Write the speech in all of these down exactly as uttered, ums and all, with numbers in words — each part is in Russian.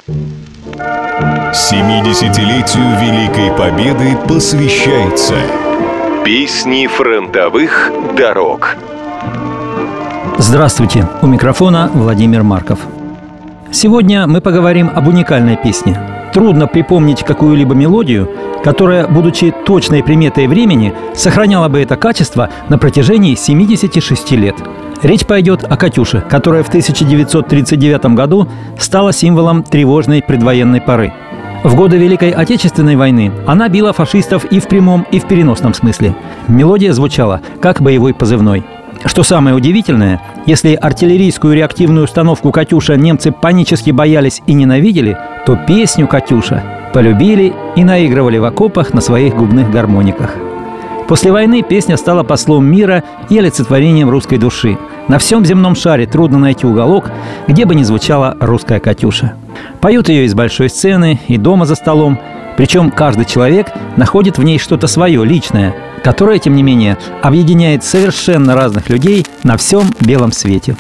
семидесятилетию Великой Победы посвящается «Песни фронтовых дорог». Здравствуйте! У микрофона Владимир Марков. Сегодня мы поговорим об уникальной песне. Трудно припомнить какую-либо мелодию, которая, будучи точной приметой времени, сохраняла бы это качество на протяжении семидесяти шести лет. Речь пойдет о «Катюше», которая в тысяча девятьсот тридцать девятом году стала символом тревожной предвоенной поры. В годы Великой Отечественной войны она била фашистов и в прямом, и в переносном смысле. Мелодия звучала как боевой позывной. Что самое удивительное, если артиллерийскую реактивную установку «Катюша» немцы панически боялись и ненавидели, то песню «Катюша» полюбили и наигрывали в окопах на своих губных гармониках. После войны песня стала послом мира и олицетворением русской души. На всем земном шаре трудно найти уголок, где бы не звучала русская «Катюша». Поют ее из большой сцены и дома за столом, причем каждый человек находит в ней что-то свое, личное, которое, тем не менее, объединяет совершенно разных людей на всем белом свете.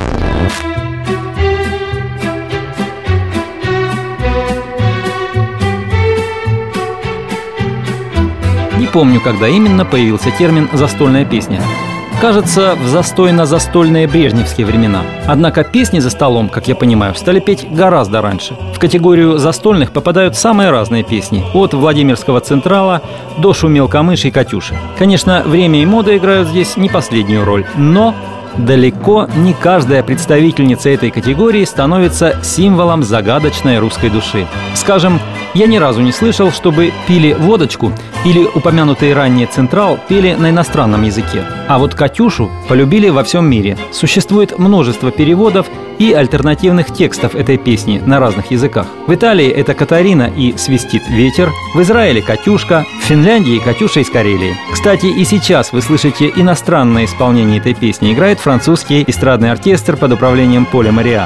Не помню, когда именно появился термин «застольная песня». Кажется, в застойно-застольные брежневские времена. Однако песни за столом, как я понимаю, стали петь гораздо раньше. В категорию застольных попадают самые разные песни. От Владимирского Централа до «Шумел камыш» и «Катюши». Конечно, время и мода играют здесь не последнюю роль. Но далеко не каждая представительница этой категории становится символом загадочной русской души. Скажем, я ни разу не слышал, чтобы пили водочку или упомянутый ранее «Централ» пели на иностранном языке. А вот «Катюшу» полюбили во всем мире. Существует множество переводов и альтернативных текстов этой песни на разных языках. В Италии это «Катарина» и «Свистит ветер», в Израиле «Катюшка», в Финляндии «Катюша» из Карелии. Кстати, и сейчас вы слышите иностранное исполнение этой песни. Играет французский эстрадный оркестр под управлением Поля Мариа.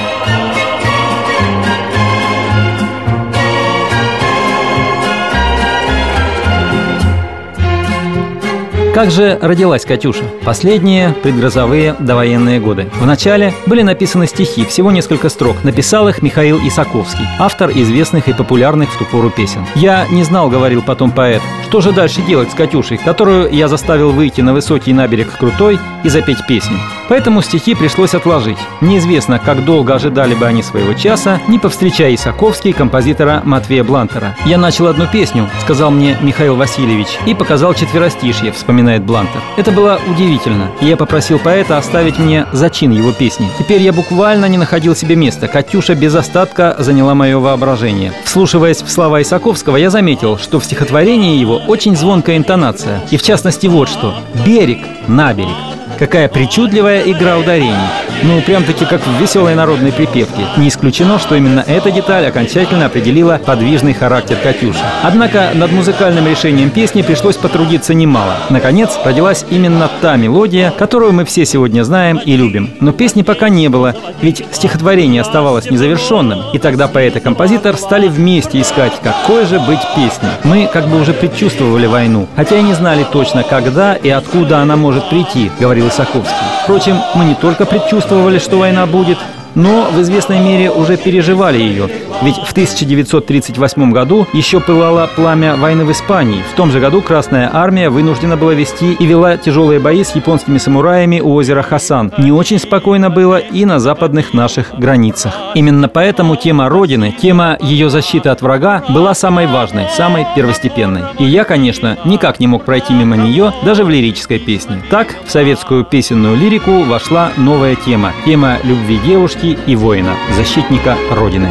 Как же родилась «Катюша»? Последние предгрозовые довоенные годы. Вначале были написаны стихи, всего несколько строк. Написал их Михаил Исаковский, автор известных и популярных в ту пору песен. «Я не знал, — говорил потом поэт, — что же дальше делать с Катюшей, которую я заставил выйти на высокий наберег Крутой и запеть песню. Поэтому стихи пришлось отложить. Неизвестно, как долго ожидали бы они своего часа, не повстречая Исаковский композитора Матвея Блантера. Я начал одну песню, — сказал мне Михаил Васильевич, и показал четверостишье, вспоминает Блантер. Это было удивительно, и я попросил поэта оставить мне зачин его песни. Теперь я буквально не находил себе места. Катюша без остатка заняла мое воображение. Вслушиваясь в слова Исаковского, я заметил, что в стихотворении его очень звонкая интонация. И в частности вот что: «Берег, наберег». Какая причудливая игра ударений. Ну, прям-таки как в веселой народной припевке. Не исключено, что именно эта деталь окончательно определила подвижный характер «Катюши». Однако над музыкальным решением песни пришлось потрудиться немало. Наконец, родилась именно та мелодия, которую мы все сегодня знаем и любим. Но песни пока не было, ведь стихотворение оставалось незавершенным. И тогда поэт и композитор стали вместе искать, какой же быть песней. Мы как бы уже предчувствовали войну, хотя и не знали точно, когда и откуда она может прийти, говорил Исаковский. Впрочем, мы не только предчувствовали, что война будет, но в известной мере уже переживали ее. Ведь в тысяча девятьсот тридцать восьмом году еще пылало пламя войны в Испании. В том же году Красная Армия вынуждена была вести и вела тяжелые бои с японскими самураями у озера Хасан. Не очень спокойно было и на западных наших границах. Именно поэтому тема Родины, тема ее защиты от врага была самой важной, самой первостепенной. И я, конечно, никак не мог пройти мимо нее даже в лирической песне. Так, в советскую песенную лирику вошла новая тема. Тема любви девушки и воина, защитника Родины.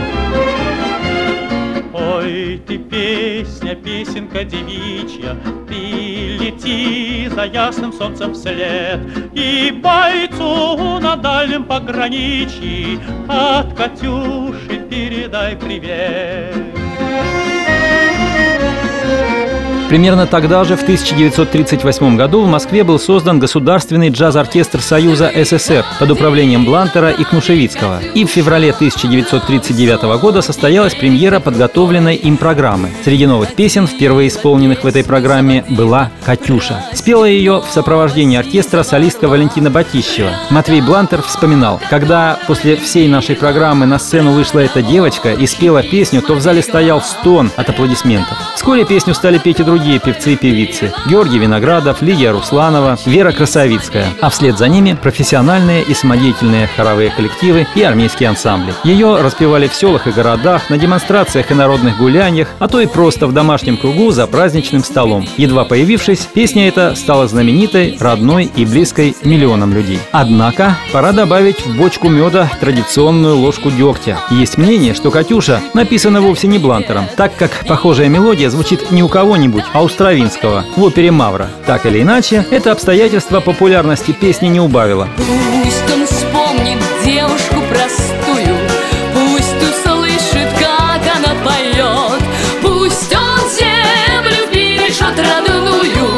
Ой, ты песня, песенка девичья, ты лети за ясным солнцем вслед, и бойцу на дальнем пограничье от Катюши передай привет. Примерно тогда же, в тысяча девятьсот тридцать восьмом году, в Москве был создан Государственный джаз-оркестр Союза СССР под управлением Блантера и Кнушевицкого. И в феврале тысяча девятьсот тридцать девятого года состоялась премьера подготовленной им программы. Среди новых песен, впервые исполненных в этой программе, была «Катюша». Спела ее в сопровождении оркестра солистка Валентина Батищева. Матвей Блантер вспоминал: когда после всей нашей программы на сцену вышла эта девочка и спела песню, то в зале стоял стон от аплодисментов. Вскоре песню стали петь и другие певцы и певицы: Георгий Виноградов, Лидия Русланова, Вера Красовицкая. А вслед за ними профессиональные и самодеятельные хоровые коллективы и армейские ансамбли. Ее распевали в селах и городах, на демонстрациях и народных гуляниях, а то и просто в домашнем кругу за праздничным столом. Едва появившись, песня эта стала знаменитой, родной и близкой миллионам людей. Однако пора добавить в бочку меда традиционную ложку дегтя. Есть мнение, что «Катюша» написана вовсе не Блантером, так как похожая мелодия звучит не у кого-нибудь, а у Стравинского в опере «Мавра». Так или иначе, это обстоятельство популярности песни не убавило. Пусть он вспомнит девушку простую, пусть услышит, как она поет, пусть он землю бережет родную,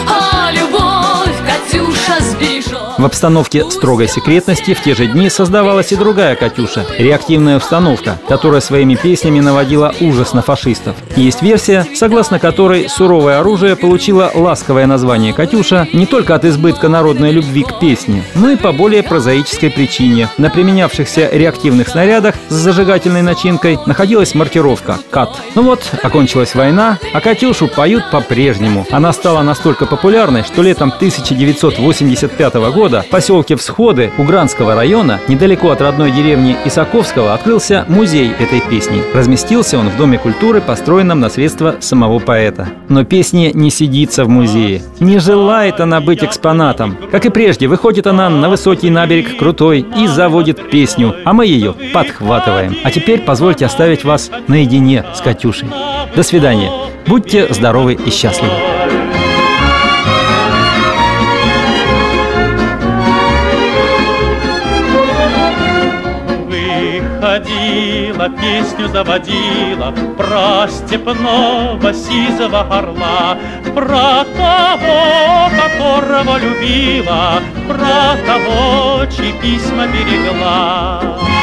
а любовь Катюша сбережет. В обстановке строгой секретности в те же дни создавалась и другая «Катюша» — реактивная установка, которая своими песнями наводила ужас на фашистов. Есть версия, согласно которой суровое оружие получило ласковое название «Катюша» не только от избытка народной любви к песне, но и по более прозаической причине. На применявшихся реактивных снарядах с зажигательной начинкой находилась маркировка «КАТ». Ну вот, окончилась война, а «Катюшу» поют по-прежнему. Она стала настолько популярной, что летом тысяча девятьсот восемьдесят пятого года в поселке Всходы Угранского района, недалеко от родной деревни Исаковского, открылся музей этой песни. Разместился он в Доме культуры, построенном на средства самого поэта. Но песне не сидится в музее. Не желает она быть экспонатом. Как и прежде, выходит она на высокий наберег Крутой и заводит песню, а мы ее подхватываем. А теперь позвольте оставить вас наедине с «Катюшей». До свидания. Будьте здоровы и счастливы. Ходила, песню заводила про степного сизого орла, про того, которого любила, про того, чьи письма берегла.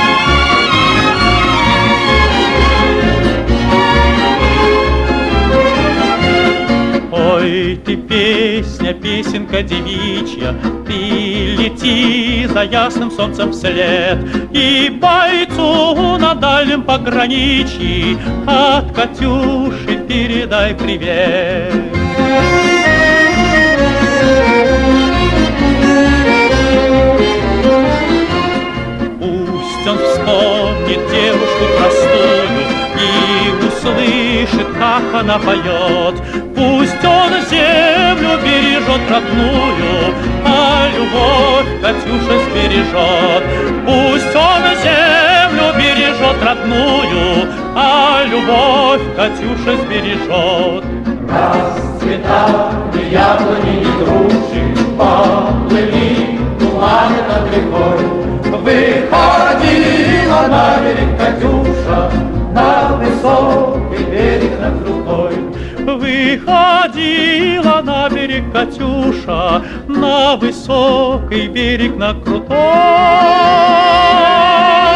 Ой, ты песня, песенка девичья, ты лети за ясным солнцем вслед, и бойцу на дальнем пограничье от Катюши передай привет. Пусть он вспомнит девушку простую и услышит, как она поет. Пусть он землю бережет родную, а любовь Катюша сбережет. Пусть он землю бережет родную, а любовь Катюша сбережет. Расцветали яблони и груши, поплыли туманы над рекой. Выходила на берег Катюша, на высокий берег, на крутой. Выходила на берег Катюша, на высокий берег, на крутой.